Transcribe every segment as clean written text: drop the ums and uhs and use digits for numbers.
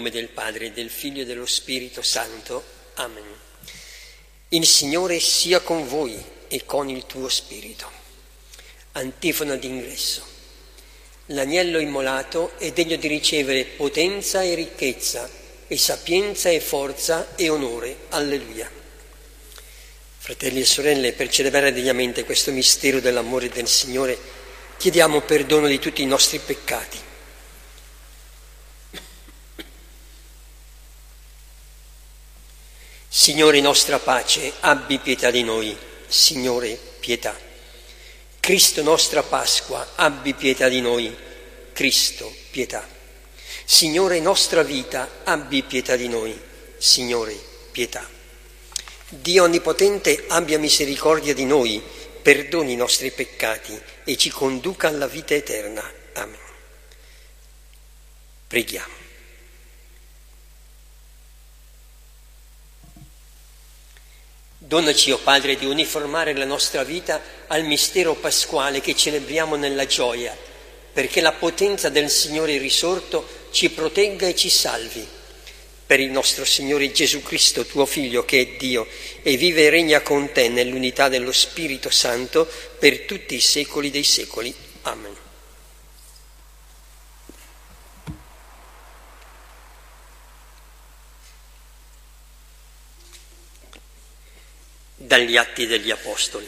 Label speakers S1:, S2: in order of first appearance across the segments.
S1: nome del Padre, del Figlio e dello Spirito Santo. Amen. Il Signore sia con voi e con il tuo spirito. Antifona d'ingresso. L'agnello immolato è degno di ricevere potenza e ricchezza, e sapienza e forza e onore. Alleluia. Fratelli e sorelle, per celebrare degnamente questo mistero dell'amore del Signore, chiediamo perdono di tutti i nostri peccati. Signore, nostra pace, abbi pietà di noi. Signore, pietà. Cristo, nostra Pasqua, abbi pietà di noi. Cristo, pietà. Signore, nostra vita, abbi pietà di noi. Signore, pietà. Dio Onnipotente, abbia misericordia di noi, perdoni i nostri peccati e ci conduca alla vita eterna. Amen. Preghiamo. Donaci, o Padre, di uniformare la nostra vita al mistero pasquale che celebriamo nella gioia, perché la potenza del Signore risorto ci protegga e ci salvi. Per il nostro Signore Gesù Cristo, tuo Figlio, che è Dio e vive e regna con te nell'unità dello Spirito Santo per tutti i secoli dei secoli. Amen. Dagli Atti degli Apostoli.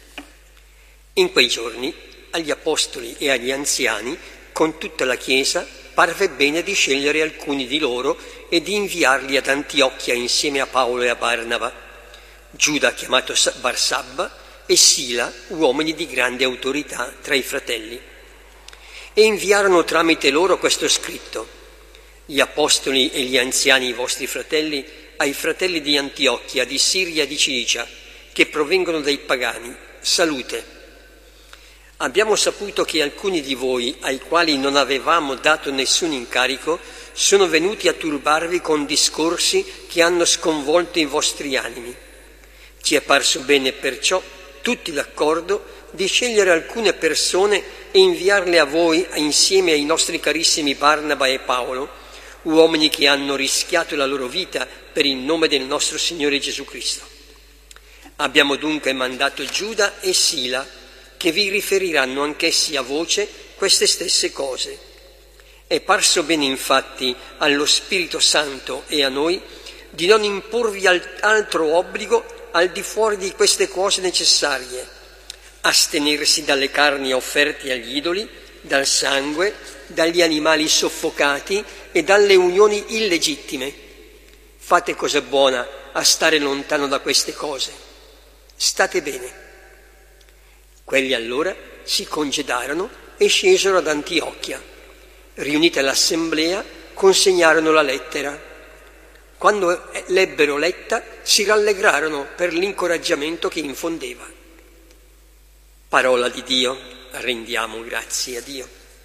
S1: In quei giorni agli Apostoli e agli anziani, con tutta la Chiesa, parve bene di scegliere alcuni di loro e di inviarli ad Antiochia insieme a Paolo e a Barnaba, Giuda chiamato Barsabba e Sila, uomini di grande autorità tra i fratelli. E inviarono tramite loro questo scritto: gli Apostoli e gli anziani, i vostri fratelli, ai fratelli di Antiochia, di Siria e di Cilicia, che provengono dai pagani, salute. Abbiamo saputo che alcuni di voi, ai quali non avevamo dato nessun incarico, sono venuti a turbarvi con discorsi che hanno sconvolto i vostri animi. Ci è parso bene perciò, tutti d'accordo, di scegliere alcune persone e inviarle a voi insieme ai nostri carissimi Barnaba e Paolo, uomini che hanno rischiato la loro vita per il nome del nostro Signore Gesù Cristo. Abbiamo dunque mandato Giuda e Sila, che vi riferiranno anch'essi a voce queste stesse cose. È parso bene infatti allo Spirito Santo e a noi di non imporvi altro obbligo al di fuori di queste cose necessarie: astenersi dalle carni offerte agli idoli, dal sangue, dagli animali soffocati e dalle unioni illegittime. Fate cosa buona a stare lontano da queste cose. State bene. Quelli allora si congedarono e scesero ad Antiochia. Riunita l'assemblea, consegnarono la lettera. Quando l'ebbero letta, si rallegrarono per l'incoraggiamento che infondeva. Parola di Dio, rendiamo grazie a Dio.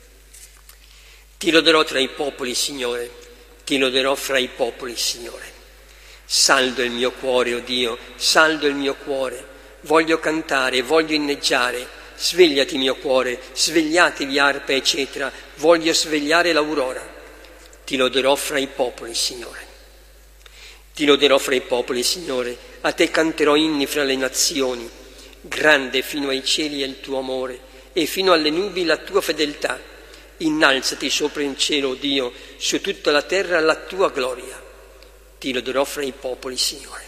S1: Ti loderò tra i popoli, Signore, ti loderò fra i popoli, Signore. Saldo il mio cuore, o Dio, saldo il mio cuore. Voglio cantare, voglio inneggiare. Svegliati, mio cuore, svegliatevi arpe e cetra, voglio svegliare l'aurora. Ti loderò fra i popoli, Signore. Ti loderò fra i popoli, Signore, a te canterò inni fra le nazioni. Grande fino ai cieli è il tuo amore, e fino alle nubi la tua fedeltà. Innalzati sopra in cielo, o Dio, su tutta la terra la tua gloria. Ti loderò fra i popoli, Signore.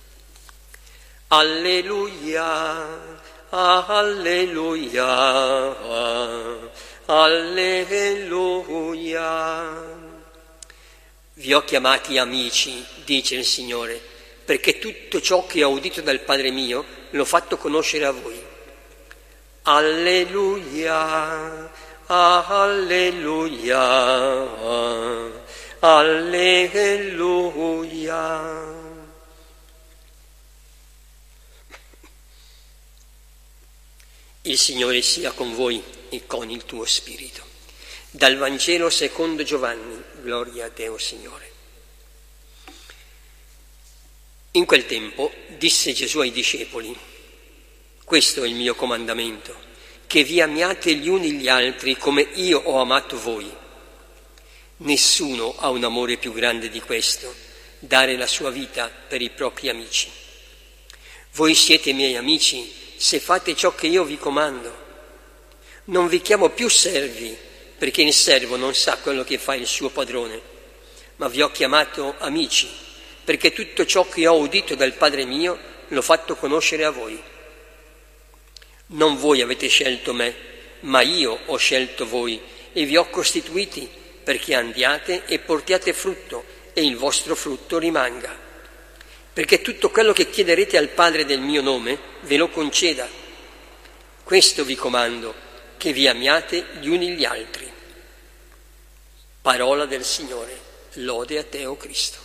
S1: Alleluia, alleluia, alleluia. Vi ho chiamati amici, dice il Signore, perché tutto ciò che ho udito dal Padre mio l'ho fatto conoscere a voi. Alleluia, alleluia, alleluia. Il Signore sia con voi e con il tuo spirito. Dal Vangelo secondo Giovanni, gloria a te, o Signore. In quel tempo disse Gesù ai discepoli: questo è il mio comandamento, che vi amiate gli uni gli altri come io ho amato voi. Nessuno ha un amore più grande di questo, dare la sua vita per i propri amici. Voi siete miei amici se fate ciò che io vi comando. Non vi chiamo più servi, perché il servo non sa quello che fa il suo padrone, ma vi ho chiamato amici, perché tutto ciò che ho udito dal Padre mio l'ho fatto conoscere a voi. Non voi avete scelto me, ma io ho scelto voi e vi ho costituiti perché andiate e portiate frutto e il vostro frutto rimanga. Perché tutto quello che chiederete al Padre del mio nome ve lo conceda. Questo vi comando, che vi amiate gli uni gli altri. Parola del Signore, lode a te, o Cristo.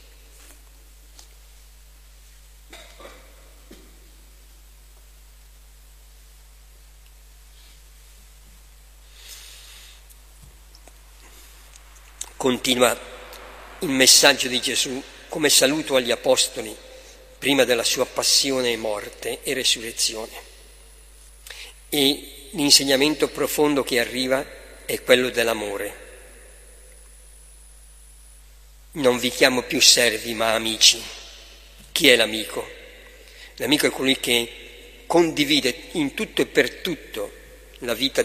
S1: Continua il messaggio di Gesù come saluto agli apostoli prima della sua passione, morte e resurrezione. E l'insegnamento profondo che arriva è quello dell'amore. Non vi chiamo più servi ma amici. Chi è l'amico? L'amico è colui che condivide in tutto e per tutto la vita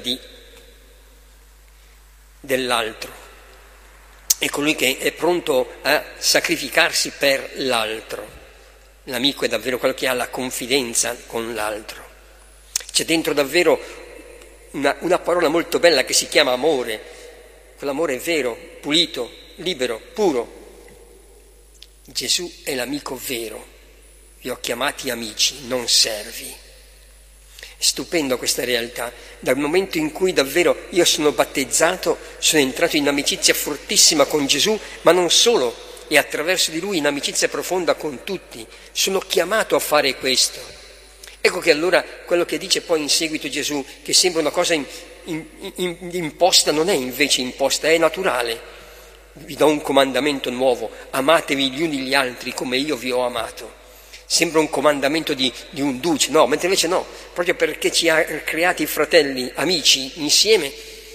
S1: dell'altro. È colui che è pronto a sacrificarsi per l'altro. L'amico è davvero quello che ha la confidenza con l'altro. C'è dentro davvero una parola molto bella che si chiama amore. Quell'amore vero, pulito, libero, puro. Gesù è l'amico vero. Vi ho chiamati amici, non servi. Stupendo questa realtà. Dal momento in cui davvero io sono battezzato, sono entrato in amicizia fortissima con Gesù, ma non solo, e attraverso di Lui in amicizia profonda con tutti. Sono chiamato a fare questo. Ecco che allora quello che dice poi in seguito Gesù, che sembra una cosa imposta, non è invece imposta, è naturale. Vi do un comandamento nuovo, amatevi gli uni gli altri come io vi ho amato. Sembra un comandamento di un duce, no, mentre invece no, proprio perché ci ha creati fratelli, amici, insieme,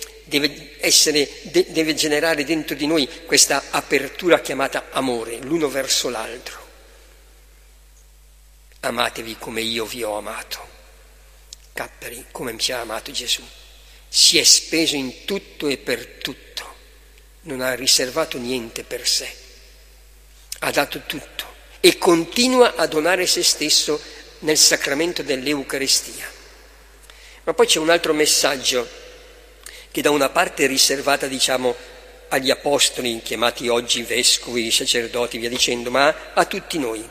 S1: deve generare dentro di noi questa apertura chiamata amore, l'uno verso l'altro. Amatevi come io vi ho amato. Capperi, come ci ha amato Gesù. Si è speso in tutto e per tutto, non ha riservato niente per sé, ha dato tutto. E continua a donare se stesso nel sacramento dell'Eucaristia. Ma poi c'è un altro messaggio che da una parte è riservata, agli apostoli, chiamati oggi vescovi, sacerdoti, via dicendo, ma a tutti noi.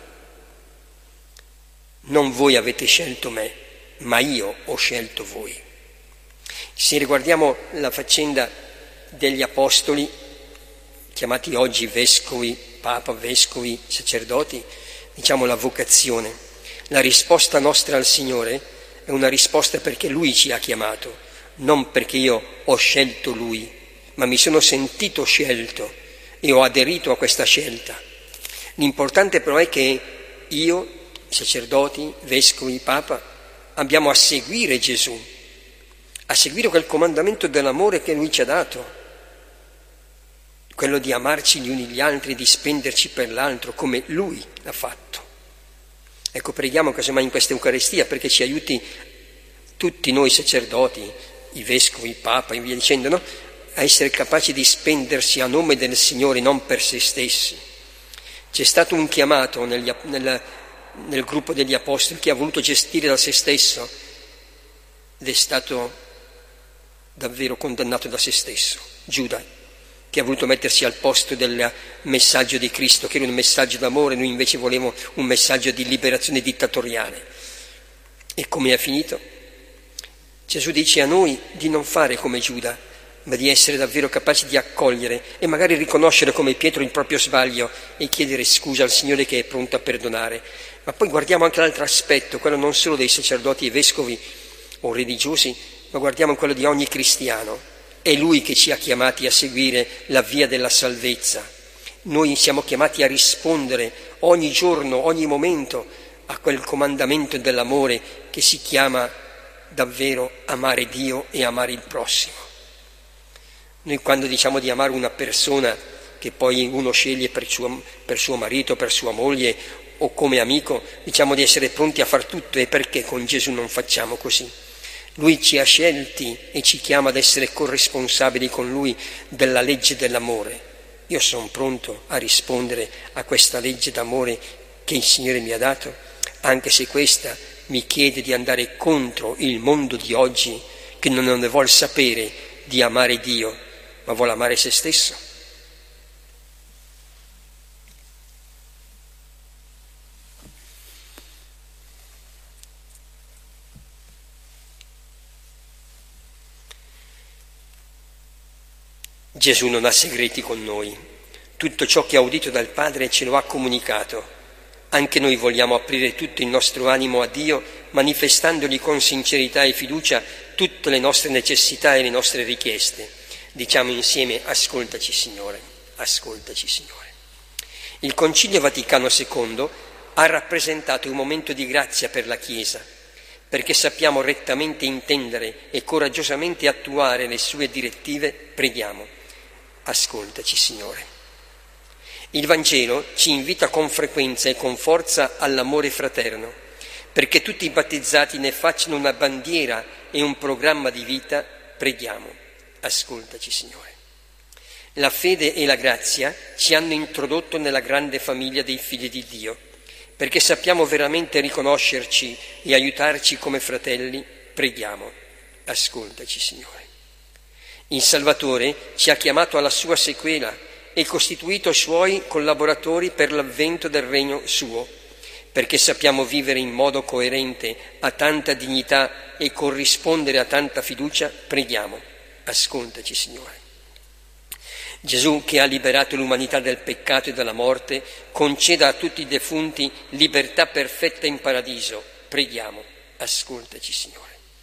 S1: Non voi avete scelto me, ma io ho scelto voi. Se riguardiamo la faccenda degli apostoli, chiamati oggi vescovi, Papa, vescovi, sacerdoti, la vocazione. La risposta nostra al Signore è una risposta perché Lui ci ha chiamato, non perché io ho scelto Lui, ma mi sono sentito scelto e ho aderito a questa scelta. L'importante però è che io, sacerdoti, vescovi, Papa, abbiamo a seguire Gesù, a seguire quel comandamento dell'amore che Lui ci ha dato, quello di amarci gli uni gli altri, di spenderci per l'altro come Lui l'ha fatto. Ecco, preghiamo casomai in questa Eucaristia perché ci aiuti tutti noi sacerdoti, i vescovi, il Papa e via dicendo, no? A essere capaci di spendersi a nome del Signore, non per se stessi. C'è stato un chiamato nel gruppo degli Apostoli che ha voluto gestire da se stesso ed è stato davvero condannato da se stesso, Giuda, che ha voluto mettersi al posto del messaggio di Cristo, che era un messaggio d'amore, noi invece volevamo un messaggio di liberazione dittatoriale. E come è finito? Gesù dice a noi di non fare come Giuda, ma di essere davvero capaci di accogliere e magari riconoscere come Pietro il proprio sbaglio e chiedere scusa al Signore che è pronto a perdonare. Ma poi guardiamo anche l'altro aspetto, quello non solo dei sacerdoti e vescovi o religiosi, ma guardiamo quello di ogni cristiano. È Lui che ci ha chiamati a seguire la via della salvezza. Noi siamo chiamati a rispondere ogni giorno, ogni momento a quel comandamento dell'amore che si chiama davvero amare Dio e amare il prossimo. Noi quando diciamo di amare una persona che poi uno sceglie per suo marito, per sua moglie o come amico, diciamo di essere pronti a far tutto, e perché con Gesù non facciamo così? Lui ci ha scelti e ci chiama ad essere corresponsabili con Lui della legge dell'amore. Io sono pronto a rispondere a questa legge d'amore che il Signore mi ha dato, anche se questa mi chiede di andare contro il mondo di oggi, che non ne vuol sapere di amare Dio, ma vuole amare se stesso. Gesù non ha segreti con noi. Tutto ciò che ha udito dal Padre ce lo ha comunicato. Anche noi vogliamo aprire tutto il nostro animo a Dio, manifestandogli con sincerità e fiducia tutte le nostre necessità e le nostre richieste. Diciamo insieme: ascoltaci Signore, ascoltaci Signore. Il Concilio Vaticano II ha rappresentato un momento di grazia per la Chiesa, perché sappiamo rettamente intendere e coraggiosamente attuare le sue direttive. Preghiamo: ascoltaci Signore. Il Vangelo ci invita con frequenza e con forza all'amore fraterno, perché tutti i battezzati ne facciano una bandiera e un programma di vita. Preghiamo: ascoltaci Signore. La fede e la grazia ci hanno introdotto nella grande famiglia dei figli di Dio, perché sappiamo veramente riconoscerci e aiutarci come fratelli. Preghiamo: ascoltaci Signore. Il Salvatore ci ha chiamato alla sua sequela e costituito suoi collaboratori per l'avvento del regno suo, perché sappiamo vivere in modo coerente a tanta dignità e corrispondere a tanta fiducia. Preghiamo: ascoltaci Signore. Gesù, che ha liberato l'umanità dal peccato e dalla morte, conceda a tutti i defunti libertà perfetta in paradiso. Preghiamo: ascoltaci Signore.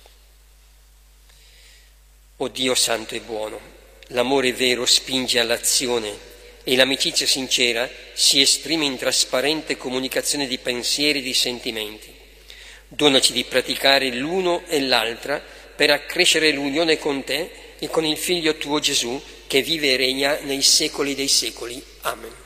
S1: O Dio santo e buono, l'amore vero spinge all'azione e l'amicizia sincera si esprime in trasparente comunicazione di pensieri e di sentimenti. Donaci di praticare l'uno e l'altra per accrescere l'unione con te e con il Figlio tuo Gesù, che vive e regna nei secoli dei secoli. Amen.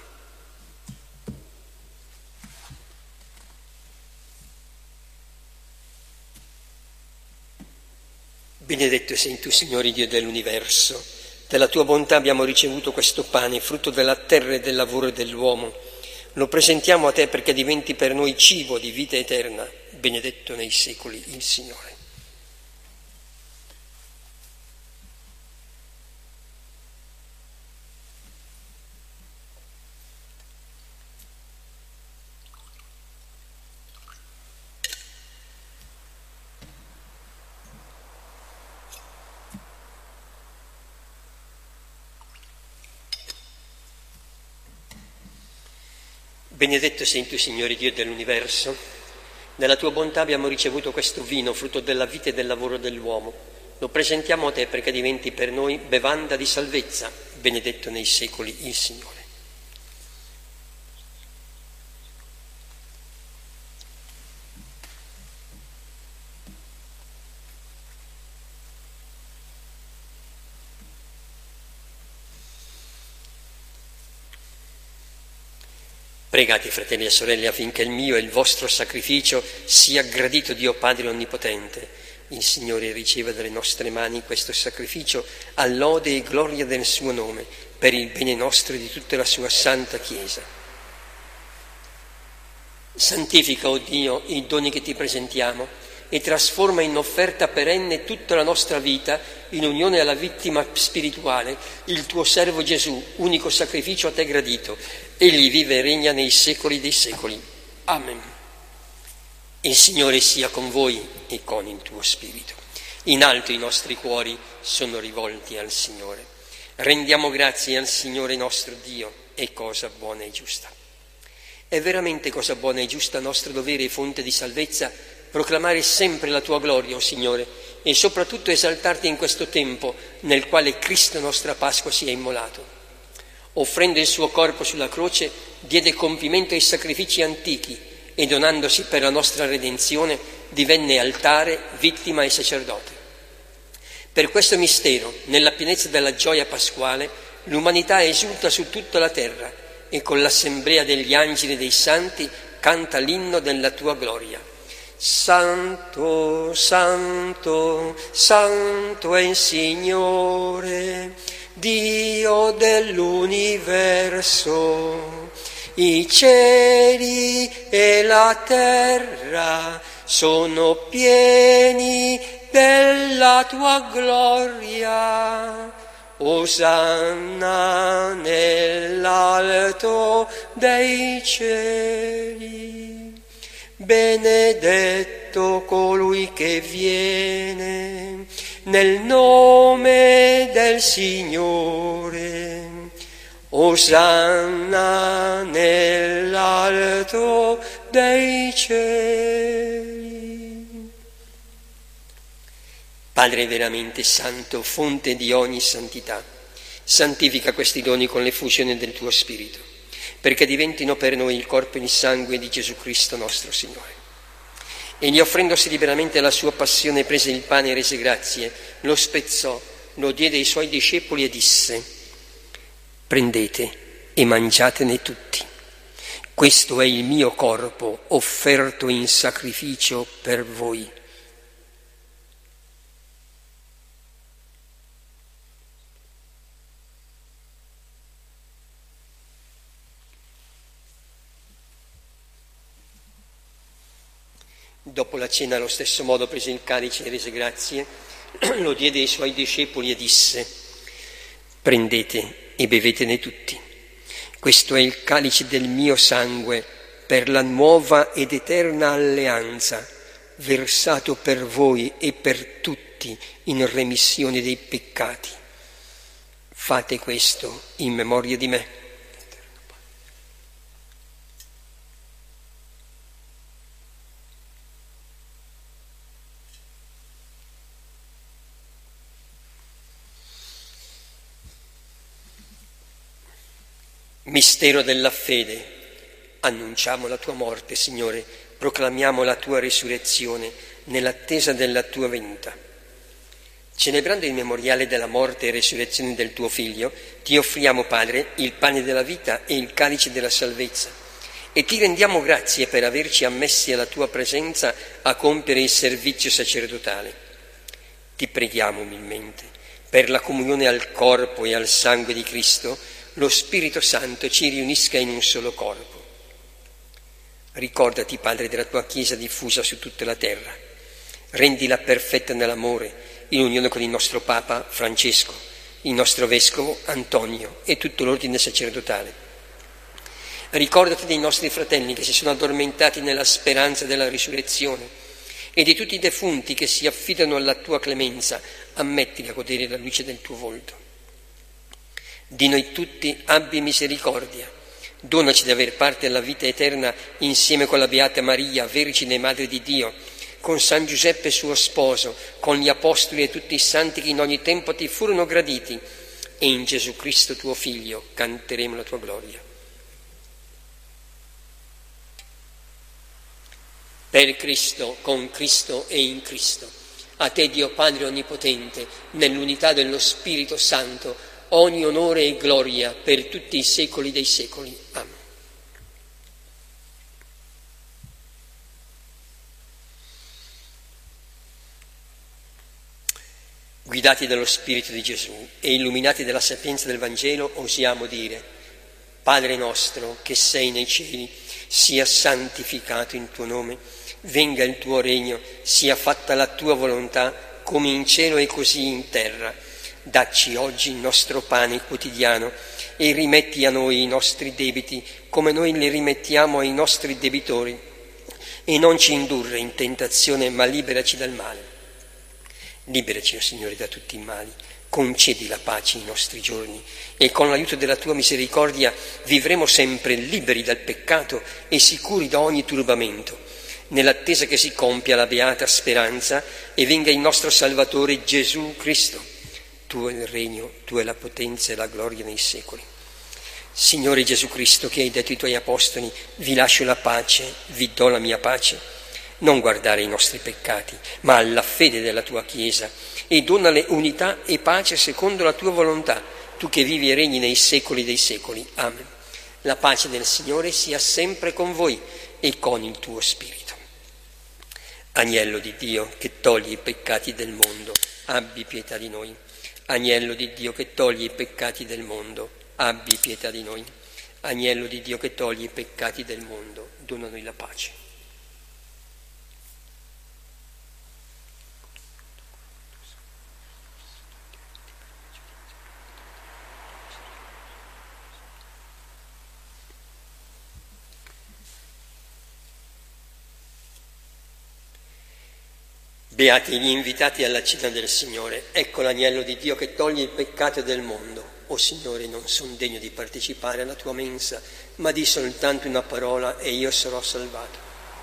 S1: Benedetto sei tu, Signore Dio dell'universo. Dalla tua bontà abbiamo ricevuto questo pane, frutto della terra e del lavoro dell'uomo. Lo presentiamo a te perché diventi per noi cibo di vita eterna. Benedetto nei secoli il Signore. Benedetto sei tu, Signore Dio dell'universo. Nella tua bontà abbiamo ricevuto questo vino, frutto della vita e del lavoro dell'uomo. Lo presentiamo a te perché diventi per noi bevanda di salvezza. Benedetto nei secoli il Signore. Pregate, fratelli e sorelle, affinché il mio e il vostro sacrificio sia gradito Dio Padre Onnipotente. Il Signore riceva dalle nostre mani questo sacrificio a lode e gloria del suo nome, per il bene nostro e di tutta la sua santa Chiesa. Santifica, o Dio, i doni che ti presentiamo e trasforma in offerta perenne tutta la nostra vita in unione alla vittima spirituale, il tuo servo Gesù, unico sacrificio a te gradito. Egli vive e regna nei secoli dei secoli. Amen. Il Signore sia con voi e con il tuo spirito. In alto i nostri cuori sono rivolti al Signore. Rendiamo grazie al Signore nostro Dio, è cosa buona e giusta. È veramente cosa buona e giusta, nostro dovere e fonte di salvezza, proclamare sempre la tua gloria, o Signore, e soprattutto esaltarti in questo tempo nel quale Cristo, nostra Pasqua, si è immolato. Offrendo il suo corpo sulla croce, diede compimento ai sacrifici antichi e donandosi per la nostra redenzione divenne altare, vittima e sacerdote. Per questo mistero, nella pienezza della gioia pasquale, l'umanità esulta su tutta la terra e con l'assemblea degli angeli e dei santi canta l'inno della tua gloria. Santo, santo, santo è il Signore, Dio dell'universo. I cieli e la terra sono pieni della tua gloria. Osanna nell'alto dei cieli. Benedetto colui che viene nel nome del Signore. Osanna nell'alto dei cieli. Padre veramente santo, fonte di ogni santità, santifica questi doni con l'effusione del tuo Spirito, perché diventino per noi il corpo e il sangue di Gesù Cristo nostro Signore. Egli, offrendosi liberamente alla sua passione, prese il pane e rese grazie, lo spezzò, lo diede ai suoi discepoli e disse: prendete e mangiatene tutti. Questo è il mio corpo offerto in sacrificio per voi. Dopo la cena, allo stesso modo, prese il calice e rese grazie, lo diede ai suoi discepoli e disse: prendete e bevetene tutti. Questo è il calice del mio sangue per la nuova ed eterna alleanza, versato per voi e per tutti in remissione dei peccati. Fate questo in memoria di me. Mistero della fede. Annunciamo la tua morte, Signore, proclamiamo la tua risurrezione nell'attesa della tua venuta. Celebrando il memoriale della morte e resurrezione del tuo Figlio, ti offriamo, Padre, il pane della vita e il calice della salvezza, e ti rendiamo grazie per averci ammessi alla tua presenza a compiere il servizio sacerdotale. Ti preghiamo umilmente, per la comunione al corpo e al sangue di Cristo, lo Spirito Santo ci riunisca in un solo corpo. Ricordati, Padre, della tua Chiesa diffusa su tutta la terra. Rendila perfetta nell'amore, in unione con il nostro Papa Francesco, il nostro Vescovo Antonio e tutto l'ordine sacerdotale. Ricordati dei nostri fratelli che si sono addormentati nella speranza della risurrezione e di tutti i defunti che si affidano alla tua clemenza. Ammettili a godere la luce del tuo volto. Di noi tutti abbi misericordia, donaci di aver parte alla vita eterna insieme con la Beata Maria, Vergine e Madre di Dio, con San Giuseppe suo sposo, con gli Apostoli e tutti i santi che in ogni tempo ti furono graditi, e in Gesù Cristo tuo Figlio canteremo la tua gloria. Per Cristo, con Cristo e in Cristo, a te Dio Padre Onnipotente, nell'unità dello Spirito Santo, ogni onore e gloria per tutti i secoli dei secoli. Amen. Guidati dallo Spirito di Gesù e illuminati dalla sapienza del Vangelo, osiamo dire: Padre nostro che sei nei cieli, sia santificato il tuo nome, venga il tuo regno, sia fatta la tua volontà, come in cielo e così in terra. Dacci oggi il nostro pane quotidiano e rimetti a noi i nostri debiti come noi li rimettiamo ai nostri debitori, e non ci indurre in tentazione, ma liberaci dal male. Liberaci, o Signore, da tutti i mali, concedi la pace ai nostri giorni e con l'aiuto della tua misericordia vivremo sempre liberi dal peccato e sicuri da ogni turbamento, nell'attesa che si compia la beata speranza e venga il nostro Salvatore Gesù Cristo. Tuo è il regno, tua è la potenza e la gloria nei secoli. Signore Gesù Cristo, che hai detto ai tuoi apostoli: vi lascio la pace, vi do la mia pace, non guardare i nostri peccati, ma alla fede della tua Chiesa, e donale unità e pace secondo la tua volontà, tu che vivi e regni nei secoli dei secoli. Amen. La pace del Signore sia sempre con voi e con il tuo spirito. Agnello di Dio che togli i peccati del mondo, abbi pietà di noi. Agnello di Dio che togli i peccati del mondo, abbi pietà di noi. Agnello di Dio che togli i peccati del mondo, dona a noi la pace. Beati gli invitati alla cena del Signore. Ecco l'agnello di Dio che toglie il peccato del mondo. O Signore, non sono degno di partecipare alla tua mensa, ma di soltanto una parola e io sarò salvato.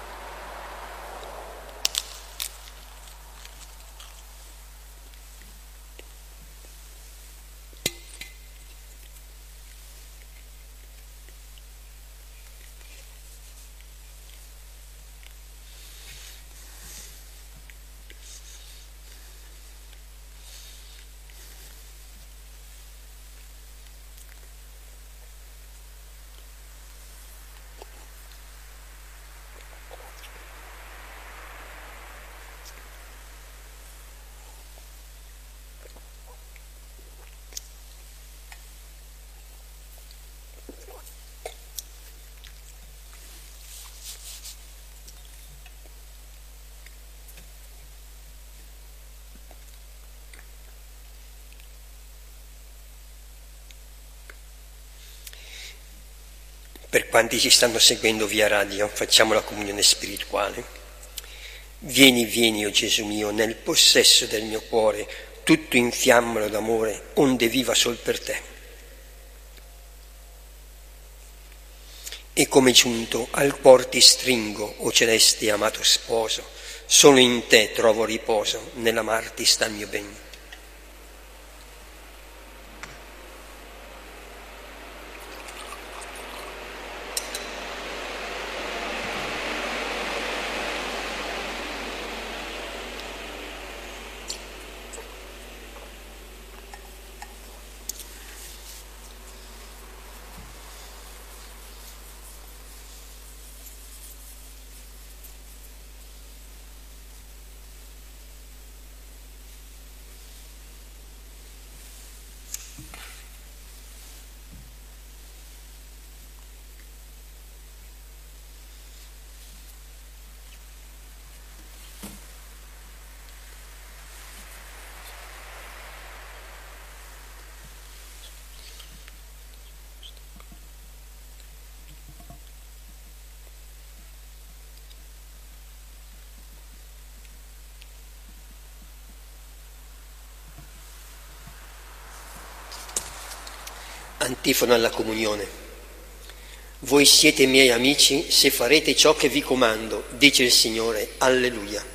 S1: Per quanti ci stanno seguendo via radio, facciamo la comunione spirituale. Vieni, vieni, o Gesù mio, nel possesso del mio cuore, tutto infiammalo d'amore, onde viva sol per te. E come giunto al cuor ti stringo, o celeste e amato sposo, solo in te trovo riposo, nell'amarti sta il mio ben. Antifona alla comunione. Voi siete miei amici se farete ciò che vi comando, dice il Signore. Alleluia.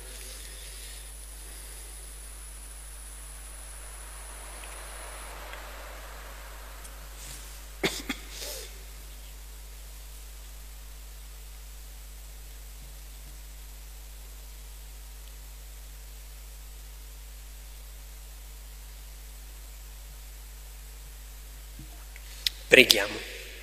S1: Preghiamo.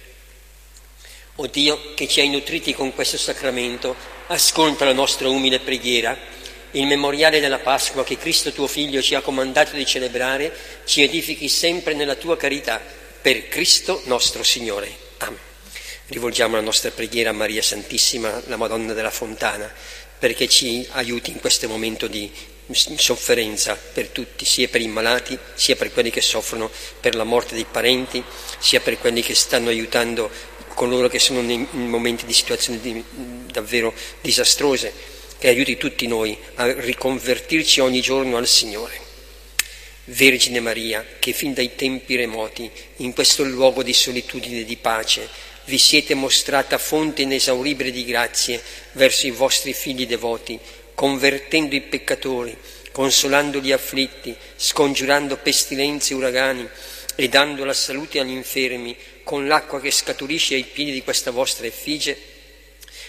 S1: O Dio, che ci hai nutriti con questo sacramento, ascolta la nostra umile preghiera. Il memoriale della Pasqua che Cristo tuo Figlio ci ha comandato di celebrare ci edifichi sempre nella tua carità, per Cristo nostro Signore. Amen. Rivolgiamo la nostra preghiera a Maria Santissima, la Madonna della Fontana, perché ci aiuti in questo momento di sofferenza per tutti, sia per i malati, sia per quelli che soffrono per la morte dei parenti, sia per quelli che stanno aiutando coloro che sono in momenti di situazioni davvero disastrose, che aiuti tutti noi a riconvertirci ogni giorno al Signore. Vergine Maria, che fin dai tempi remoti, in questo luogo di solitudine e di pace, vi siete mostrata fonte inesauribile di grazie verso i vostri figli devoti, convertendo i peccatori, consolando gli afflitti, scongiurando pestilenze e uragani e dando la salute agli infermi con l'acqua che scaturisce ai piedi di questa vostra effigie,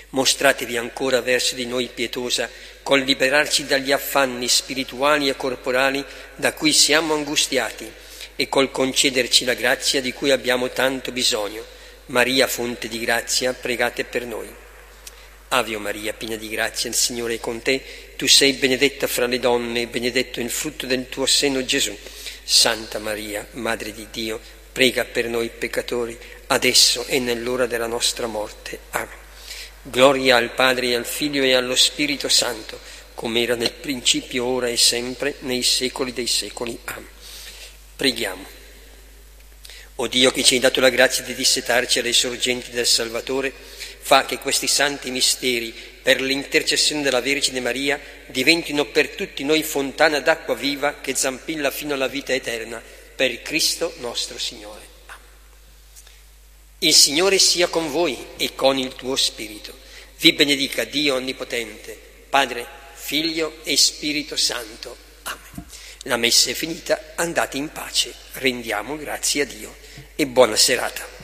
S1: Mostratevi ancora verso di noi pietosa, col liberarci dagli affanni spirituali e corporali da cui siamo angustiati e col concederci la grazia di cui abbiamo tanto bisogno. Maria, fonte di grazia, pregate per noi. Ave Maria, piena di grazia, il Signore è con te. Tu sei benedetta fra le donne e benedetto il frutto del tuo seno, Gesù. Santa Maria, Madre di Dio, prega per noi peccatori, adesso e nell'ora della nostra morte. Amen. Gloria al Padre, e al Figlio e allo Spirito Santo, come era nel principio, ora e sempre, nei secoli dei secoli. Amen. Preghiamo. O Dio, che ci hai dato la grazia di dissetarci alle sorgenti del Salvatore, fa che questi santi misteri, per l'intercessione della Vergine Maria, diventino per tutti noi fontana d'acqua viva che zampilla fino alla vita eterna, per Cristo nostro Signore. Amen. Il Signore sia con voi e con il tuo spirito. Vi benedica Dio Onnipotente, Padre, Figlio e Spirito Santo. Amen. La messa è finita, andate in pace, rendiamo grazie a Dio e buona serata.